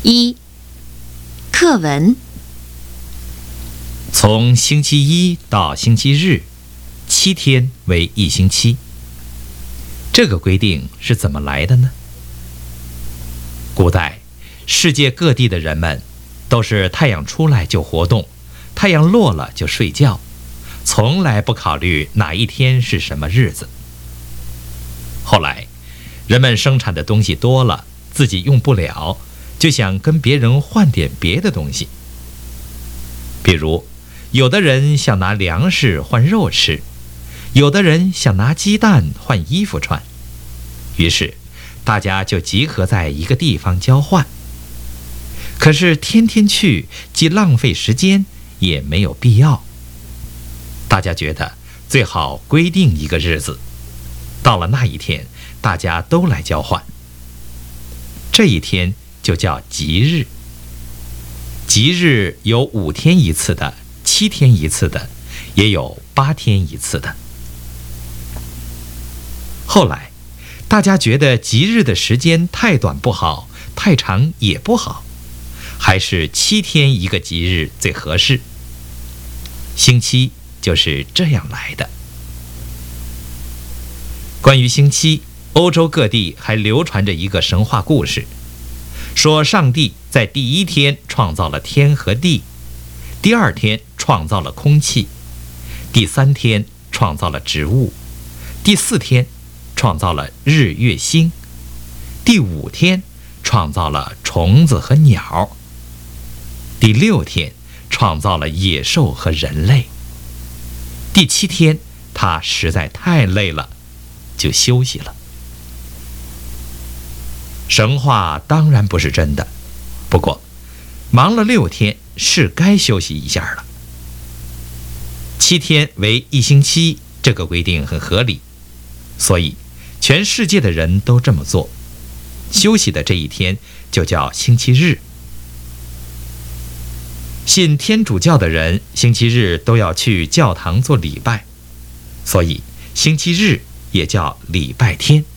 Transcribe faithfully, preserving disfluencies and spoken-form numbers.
一、课文。 从星期一到星期日，七天为一星期。这个规定是怎么来的呢？古代，世界各地的人们都是太阳出来就活动，太阳落了就睡觉，从来不考虑哪一天是什么日子。后来，人们生产的东西多了，自己用不了，就想跟别人换点别的东西。比如，有的人想拿粮食换肉吃，有的人想拿鸡蛋换衣服穿，于是大家就集合在一个地方交换。可是天天去，既浪费时间，也没有必要。大家觉得最好规定一个日子，到了那一天，大家都来交换。这一天就叫吉日。吉日有五天一次的，七天一次的，也有八天一次的。后来，大家觉得吉日的时间太短不好，太长也不好，还是七天一个吉日最合适。星期就是这样来的。关于星期，欧洲各地还流传着一个神话故事，说上帝在第一天创造了天和地，第二天创造了空气，第三天创造了植物，第四天创造了日月星，第五天创造了虫子和鸟，第六天创造了野兽和人类，第七天他实在太累了，就休息了。神话当然不是真的，不过忙了六天是该休息一下了。七天为一星期，这个规定很合理，所以全世界的人都这么做。休息的这一天就叫星期日。信天主教的人星期日都要去教堂做礼拜，所以星期日也叫礼拜天。